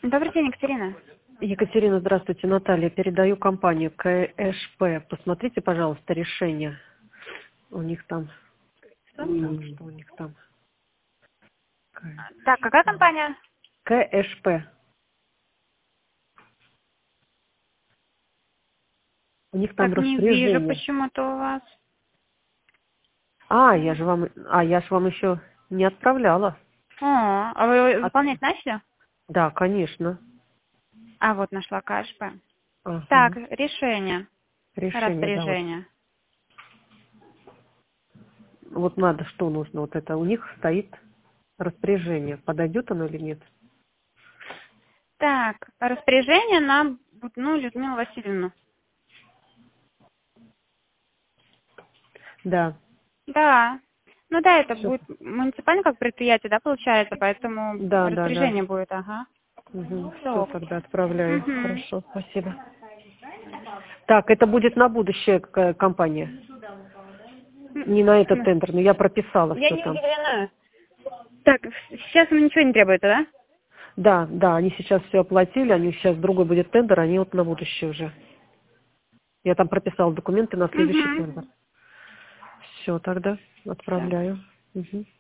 Добрый день, Екатерина. Екатерина, здравствуйте. Наталья, передаю компанию КШП. Посмотрите, пожалуйста, решение. У них там... Что у них там? Так, какая компания? КШП. У них там Так, не вижу распоряжение. почему-то у вас. Я же вам еще не отправляла. А вы выполнять начали? Да, конечно. А, вот нашла КШП. Ага. Так, решение. Решение, да, вот. Распоряжение. Вот надо, что нужно. Вот это у них стоит распоряжение. Подойдет оно или нет? Так, распоряжение на Людмилу Васильевну. Да. Да. Ну да, это Всё. будет муниципальное как предприятие, да, получается, поэтому Да. распоряжение будет, ага. Все, Все. тогда отправляю. Угу. Хорошо, спасибо. Так, это будет на будущее компания. Не на этот тендер, но я прописала Я все не там. удивлена. Так, сейчас им ничего не требуется, да? Да, они сейчас все оплатили, они сейчас другой будет тендер, они вот на будущее уже. Я там прописала документы на следующий Угу. тендер. Все, тогда Все. отправляю. Мгм.